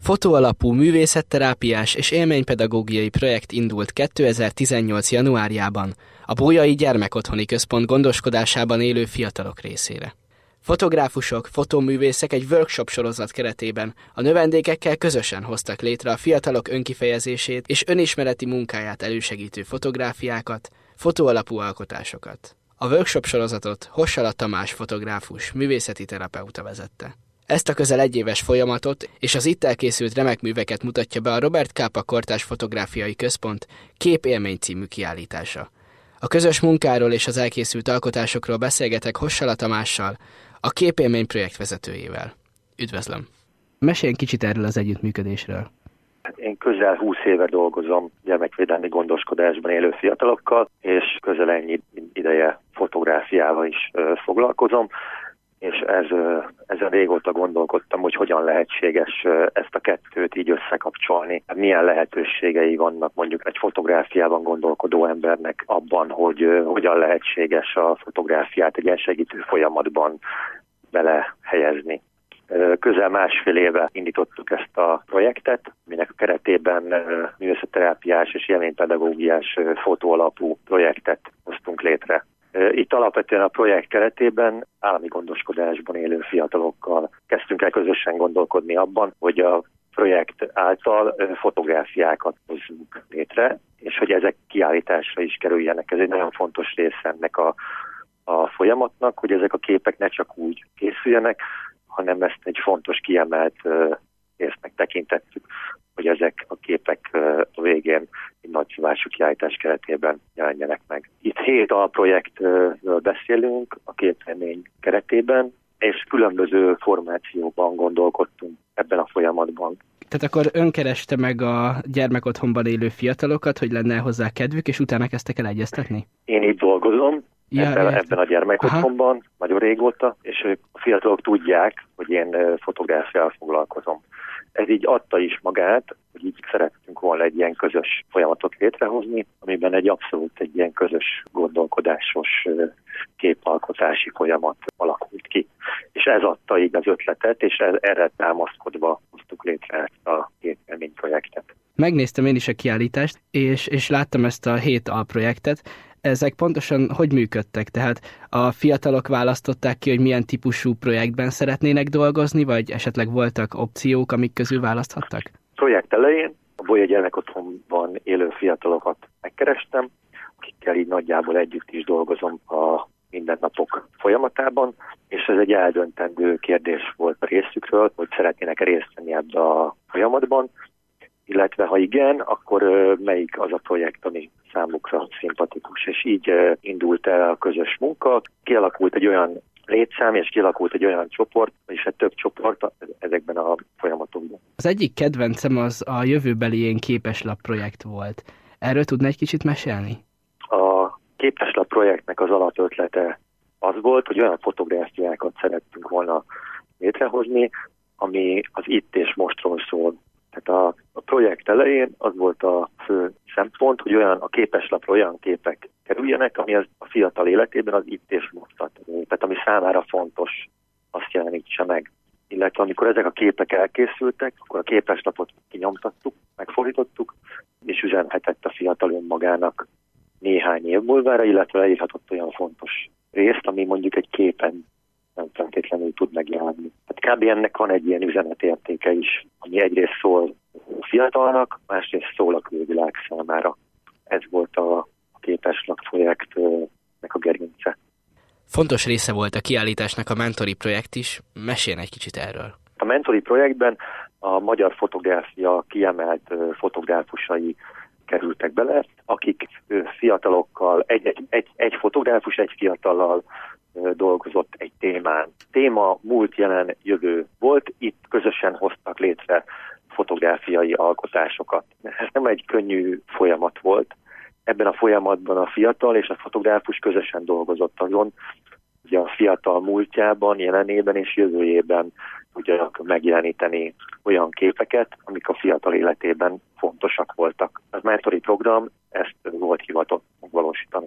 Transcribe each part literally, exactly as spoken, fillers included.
Fotóalapú művészetterápiás és élménypedagógiai projekt indult kétezer-tizennyolc. januárjában a Bolyai Gyermekotthoni Központ gondoskodásában élő fiatalok részére. Fotográfusok, fotóművészek egy workshop sorozat keretében a növendékekkel közösen hoztak létre a fiatalok önkifejezését és önismereti munkáját elősegítő fotográfiákat, fotóalapú alkotásokat. A workshop sorozatot Hossala Tamás fotográfus, művészeti terapeuta vezette. Ezt a közel egyéves folyamatot és az itt elkészült remek műveket mutatja be a Robert Capa Kortárs Fotográfiai Központ Képélmény című kiállítása. A közös munkáról és az elkészült alkotásokról beszélgetek Hossala Tamással, a Képélmény projektvezetőjével. Üdvözlöm! Mesélj kicsit erről az együttműködésről. Én közel húsz éve dolgozom gyermekvédelmi gondoskodásban élő fiatalokkal, és közel ennyi ideje fotográfiával is foglalkozom. És ez, ezen régóta gondolkodtam, hogy hogyan lehetséges ezt a kettőt így összekapcsolni. Milyen lehetőségei vannak mondjuk egy fotográfiában gondolkodó embernek abban, hogy hogyan lehetséges a fotográfiát egy ilyen segítő folyamatban belehelyezni. Közel másfél éve indítottuk ezt a projektet, aminek a keretében művészetterápiás és élménypedagógiás fotóalapú projektet hoztunk létre. Itt alapvetően a projekt keretében állami gondoskodásban élő fiatalokkal kezdtünk el közösen gondolkodni abban, hogy a projekt által fotográfiákat hozzunk létre, és hogy ezek kiállításra is kerüljenek. Ez egy nagyon fontos része ennek a, a folyamatnak, hogy ezek a képek ne csak úgy készüljenek, hanem ezt egy fontos kiemelt résznek tekintettük, hogy ezek a képek a végén egy nagy szívású kiállítás keretében jelenjenek meg. Itt hét alprojektről beszélünk a képélmény keretében, és különböző formációban gondolkodtunk ebben a folyamatban. Tehát akkor ön kereste meg a gyermekotthonban élő fiatalokat, hogy lenne hozzá kedvük, és utána kezdtek el egyeztetni? Én itt dolgozom, ja, ebben, ebben a gyermekotthonban, Aha. nagyon régóta, és a fiatalok tudják, hogy én fotográfiával foglalkozom. Ez így adta is magát, hogy így szerettünk volna egy ilyen közös folyamatot létrehozni, amiben egy abszolút egy ilyen közös gondolkodásos képalkotási folyamat alakult ki. És ez adta így az ötletet, és erre támaszkodva hoztuk létre ezt a Képélmény projektet. Megnéztem én is a kiállítást, és, és láttam ezt a hét alprojektet. Ezek pontosan hogy működtek? Tehát a fiatalok választották ki, hogy milyen típusú projektben szeretnének dolgozni, vagy esetleg voltak opciók, amik közül választhattak? Projekt elején a Bolyai Gyermekotthonban élő fiatalokat megkerestem, akikkel így nagyjából együtt is dolgozom a mindennapok folyamatában, és ez egy eldöntendő kérdés volt a részükről, hogy szeretnének részt venni ebbe a folyamatban, illetve ha igen, akkor melyik az a projekt, ami számukra szimpatikus. És így indult el a közös munka, kialakult egy olyan létszám, és kialakult egy olyan csoport, és egy több csoport ezekben a folyamatokban. Az egyik kedvencem az a jövőbeli én képeslap projekt volt. Erről tudna egy kicsit mesélni? A képeslap projektnek az alapötlete az volt, hogy olyan fotográfiákat szerettünk volna létrehozni, ami az itt és mostról szól. Tehát a, a projekt elején az volt a fő szempont, hogy olyan a képeslapra olyan képek kerüljenek, ami az a fiatal életében az itt és mostat. Tehát ami számára fontos, azt jelenítse meg. Illetve amikor ezek a képek elkészültek, akkor a képeslapot kinyomtattuk, megfordítottuk, és üzenhetett a fiatal önmagának néhány év múlvára, illetve leírhatott olyan fontos részt, ami mondjuk egy képen nem feltétlenül tud megjelenni. Hát kb. Ennek van egy ilyen üzenetértéke is, ami egyrészt szól a fiatalnak, másrészt szól a külvilág számára. Ez volt a képeslap projektnek a gerince. Fontos része volt a kiállításnak a Mentori projekt is. Mesélj egy kicsit erről. A Mentori projektben a magyar fotográfia kiemelt fotográfusai kerültek bele, akik fiatalokkal, egy, egy, egy, egy fotográfus egy fiatallal dolgozott egy témán. Téma múlt, jelen, jövő volt, itt közösen hoztak létre fotográfiai alkotásokat. Ez nem egy könnyű folyamat volt. Ebben a folyamatban a fiatal és a fotográfus közösen dolgozott azon, hogy a fiatal múltjában, jelenében és jövőjében tudjanak megjeleníteni olyan képeket, amik a fiatal életében fontosak voltak. A Mentori program ezt volt hivatott megvalósítani.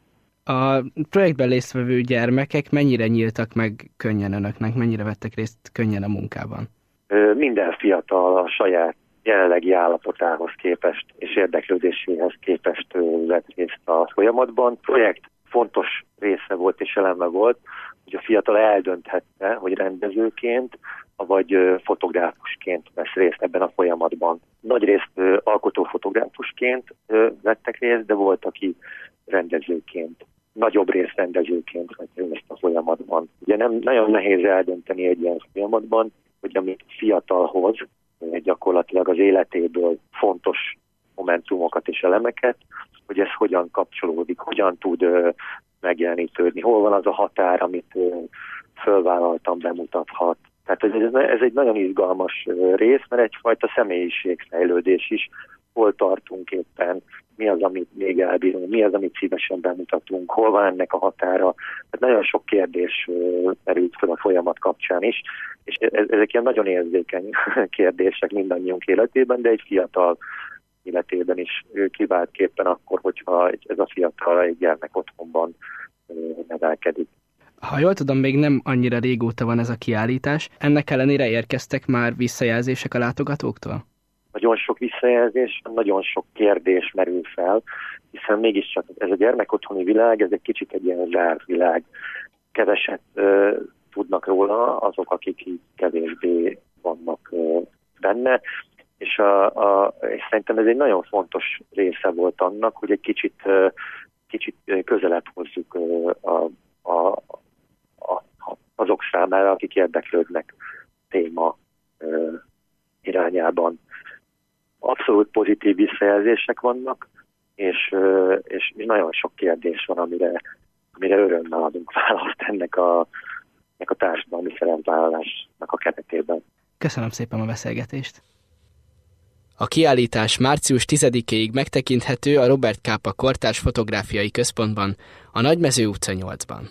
A projektben résztvevő gyermekek mennyire nyíltak meg könnyen önöknek, mennyire vettek részt könnyen a munkában? Minden fiatal a saját jelenlegi állapotához képest és érdeklődéséhez képest vett részt a folyamatban. A projekt fontos része volt és eleme volt, hogy a fiatal eldönthette, hogy rendezőként, vagy fotográfusként vesz részt ebben a folyamatban. Nagyrészt alkotófotográfusként vettek részt, de volt, aki rendezőként, nagyobb rész rendezőként vett részt a folyamatban. Ugye nem nagyon nehéz eldönteni egy ilyen folyamatban, hogy amit fiatalhoz, gyakorlatilag az életéből fontos momentumokat és elemeket, hogy ez hogyan kapcsolódik, hogyan tud ö, megjelenítődni, hol van az a határ, amit ö, fölvállaltam, bemutathat. Tehát ez, ez egy nagyon izgalmas ö, rész, mert egyfajta személyiségfejlődés is, hol tartunk éppen, mi az, amit még elbírunk, mi az, amit szívesen bemutatunk, hol van ennek a határa. Tehát nagyon sok kérdés ö, merült fel a folyamat kapcsán is, és ezek ilyen nagyon érzékeny kérdések mindannyiunk életében, de egy fiatal életében is kiváltképpen akkor, hogyha ez a fiatal egy gyermek otthonban nevelkedik. Ha jól tudom, még nem annyira régóta van ez a kiállítás. Ennek ellenére érkeztek már visszajelzések a látogatóktól? Nagyon sok visszajelzés, nagyon sok kérdés merül fel, hiszen mégiscsak ez a gyermekotthoni világ, ez egy kicsit egy ilyen zárt világ. Keveset uh, tudnak róla azok, akik így kevésbé vannak uh, benne. És, a, a, és szerintem ez egy nagyon fontos része volt annak, hogy egy kicsit, kicsit közelebb hozzuk a, a, a, azok számára, akik érdeklődnek téma irányában. Abszolút pozitív visszajelzések vannak, és, és nagyon sok kérdés van, amire, amire örömmel adunk választ ennek a, ennek a társadalmi szerepvállalásnak a keretében. Köszönöm szépen a beszélgetést! A kiállítás március tizedikéig megtekinthető a Robert Capa Kortárs Fotográfiai Központban, a Nagymező utca nyolcban.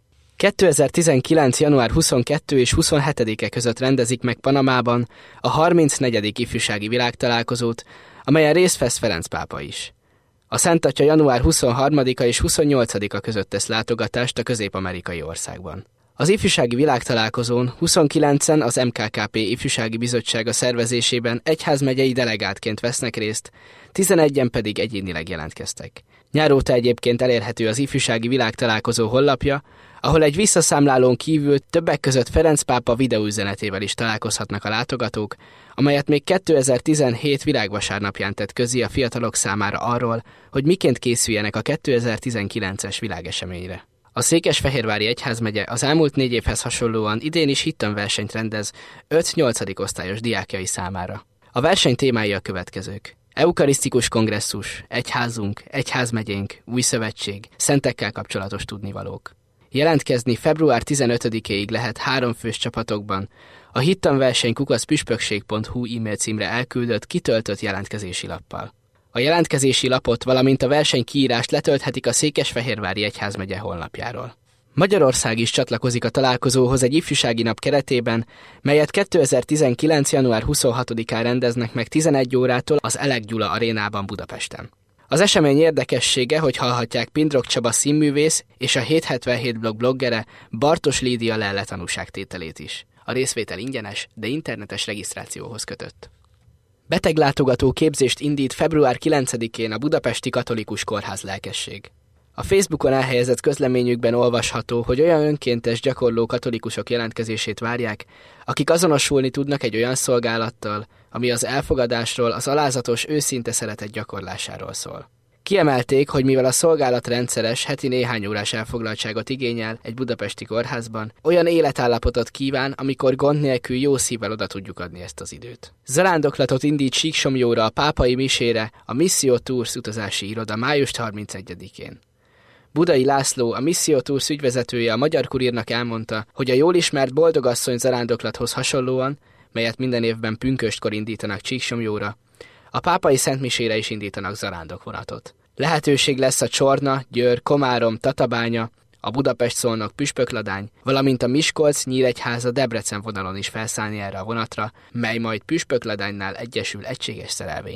kétezer-tizenkilenc. január huszonkettedike és huszonhetedike között rendezik meg Panamában a harmincnegyedik ifjúsági világtalálkozót, amelyen részt vesz Ferenc pápa is. A Szent Atya január huszonharmadika és huszonnyolcadika között tesz látogatást a közép-amerikai országban. Az ifjúsági világtalálkozón huszonkilencen az em ká ká pé Ifjúsági Bizottsága szervezésében egyházmegyei delegátként vesznek részt, tizenegyen pedig egyénileg jelentkeztek. Nyáróta egyébként elérhető az ifjúsági világtalálkozó honlapja, ahol egy visszaszámlálón kívül többek között Ferenc pápa videóüzenetével is találkozhatnak a látogatók, amelyet még kétezer-tizenhét világvasárnapján tett közé a fiatalok számára arról, hogy miként készüljenek a kétezer-tizenkilences világeseményre. A Székesfehérvári Egyházmegye az elmúlt négy évhez hasonlóan idén is hittanversenyt rendez öt-nyolcadik osztályos diákjai számára. A verseny témái a következők: eukarisztikus kongresszus, egyházunk, egyházmegyénk, új szövetség, szentekkel kapcsolatos tudnivalók. Jelentkezni február tizenötödikéig lehet háromfős csapatokban, a hittanverseny kukac püspökség pont hu e-mail címre elküldött, kitöltött jelentkezési lappal. A jelentkezési lapot, valamint a verseny kiírást letölthetik a Székesfehérvári Egyházmegye honlapjáról. Magyarország is csatlakozik a találkozóhoz egy ifjúsági nap keretében, melyet kétezer-tizenkilenc. január huszonhatodikán rendeznek meg tizenegy órától az Elek Gyula arénában Budapesten. Az esemény érdekessége, hogy hallhatják Pindrok Csaba színművész és a hétszázhetvenhét blog bloggere Bartos Lídia lelle tanúságtételét is. A részvétel ingyenes, de internetes regisztrációhoz kötött. Beteglátogató képzést indít február kilencedikén a Budapesti Katolikus Kórház lelkesség. A Facebookon elhelyezett közleményükben olvasható, hogy olyan önkéntes gyakorló katolikusok jelentkezését várják, akik azonosulni tudnak egy olyan szolgálattal, ami az elfogadásról, az alázatos, őszinte szeretet gyakorlásáról szól. Kiemelték, hogy mivel a szolgálat rendszeres, heti néhány órás elfoglaltságot igényel egy budapesti kórházban, olyan életállapotot kíván, amikor gond nélkül jó szívvel oda tudjuk adni ezt az időt. Zarándoklatot indít Síksomjóra a pápai misére a Missio Tours utazási iroda május harmincegyedikén. Budai László, a Missio Tours ügyvezetője a Magyar Kurírnak elmondta, hogy a jól ismert Boldogasszony zarándoklathoz hasonlóan, melyet minden évben pünköstkor indítanak Csíksomjóra, a pápai szentmisére is indítanak zarándokvonatot. Lehetőség lesz a Csorna, Győr, Komárom, Tatabánya, a Budapest-Szolnok Püspökladány, valamint a Miskolc-Nyíregyháza Debrecen vonalon is felszállni erre a vonatra, mely majd Püspökladánynál egyesül egységes szerelvénnyé.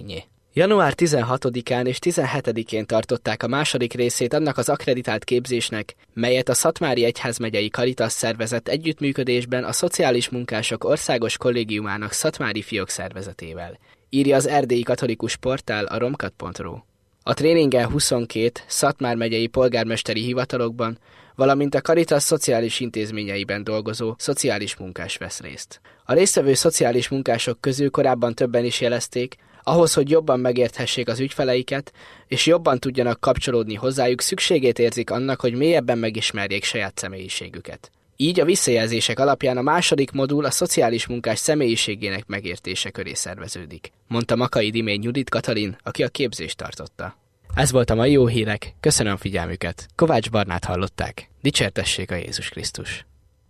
január tizenhatodikán és tizenhetedikén tartották a második részét annak az akkreditált képzésnek, melyet a Szatmári Egyházmegyei Caritas szervezett együttműködésben a Szociális Munkások Országos Kollégiumának Szatmári Fiók szervezetével, írja az erdélyi katolikus portál a romkat pont ru. A tréningen huszonkét Szatmár megyei polgármesteri hivatalokban, valamint a Caritas szociális intézményeiben dolgozó szociális munkás vesz részt. A résztvevő szociális munkások közül korábban többen is jelezték, ahhoz, hogy jobban megérthessék az ügyfeleiket, és jobban tudjanak kapcsolódni hozzájuk, szükségét érzik annak, hogy mélyebben megismerjék saját személyiségüket. Így a visszajelzések alapján a második modul a szociális munkás személyiségének megértése köré szerveződik, mondta Makai Dimény Judit Katalin, aki a képzést tartotta. Ez volt a mai Jó Hírek, köszönöm figyelmüket. Kovács Barnát hallották. Dicsértessék a Jézus Krisztus.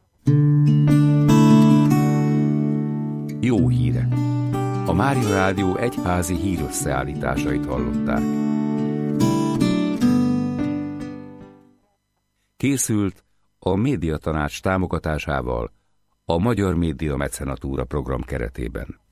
Jó hírek. A Mária Rádió egyházi hírösszeállításait hallották. Készült a Médiatanács támogatásával a Magyar Média Mecenatúra program keretében.